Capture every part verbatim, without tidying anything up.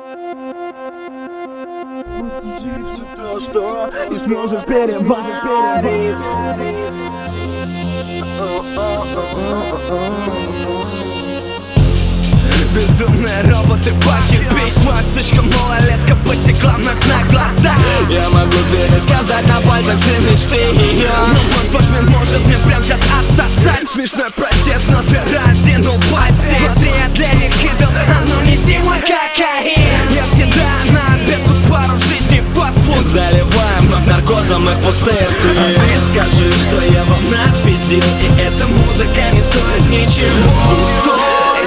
Просто жить все то, что не сможешь переварить. Бездумные роботы, баки, письма, слишком малолетка потекла на, на глаза. Я могу пересказать на пальцах все мечты ее, но мой пошмен может мне прям сейчас отсосать. Смешной протест, но ты разинул пасти. Смотри, я для них идол, а ну неси мой кокаин. Я съедаю на обед тут пару жизней фастфуд. Заливаем вновь наркозом и пустые рты. А ты скажи, что я вам напиздил, и эта музыка не стоит ничего.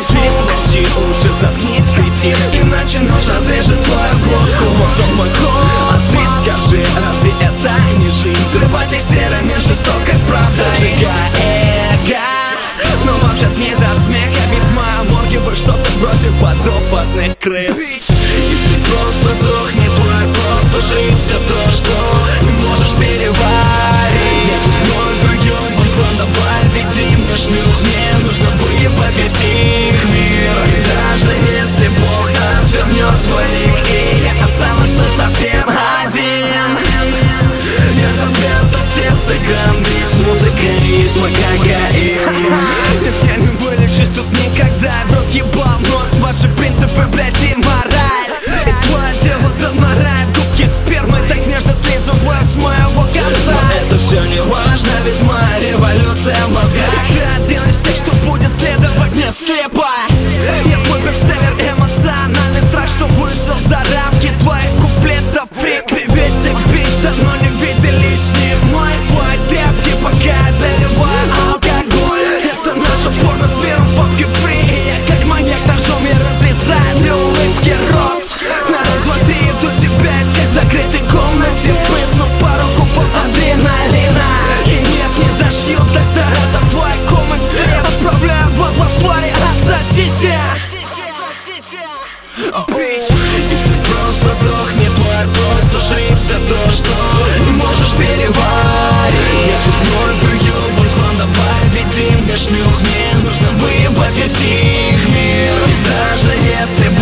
Лучше заткнись, кретин, иначе нож разрежет твою глотку. Вот он мой голос, ты скажи, разве это не жизнь? Взрывать их серыми жестокой правдой, сжигая эго. Но вам сейчас не до смеха, ведь в моем морге вы что-то вроде подопытных крыс. И ты просто сдохни, твой просто жизнь, все то, что не можешь переварить. Есть мой прием, он давай, веди мне шлюх, мне нужно выебать весь их мир. И даже если Бог отвернет свой лик, и я останусь тут совсем один, я запрятал в сердце грандиз, музыка есть мой кокаин. Нет, я не вылечусь тут никогда, в рот ебал, но ваши принципы, блядь, и мораль. И твое тело заморает губки спермы, так нежно слизывая с моего конца. Но это все не важно, ведь моя революция в мозгах. И ты один из тех, что будет следовать мне слепо. Я твой бестселлер, эмоциональный страх, что вышел за рамки твоих куплетов, фрик. Приветик, бич, давно не виделись, не мой свой тряпки, пока я заливаю алкоголь. Это наша порно с миром попки фри. Я как маньяк ножом, я разрезаю для улыбки рот. На раз, два, три иду тебя искать в закрытой комнате, прыснув пару кубов адреналина. И нет, не зашьют доктора за твой комнат след. Отправляю вот вас, твари, отсосите. И ты просто сдохни, твой просто жизнь, все то, что не можешь переварить. Если мой прием, он давай, веди мне шлюх, мне нужно выебать весь их мир. И даже если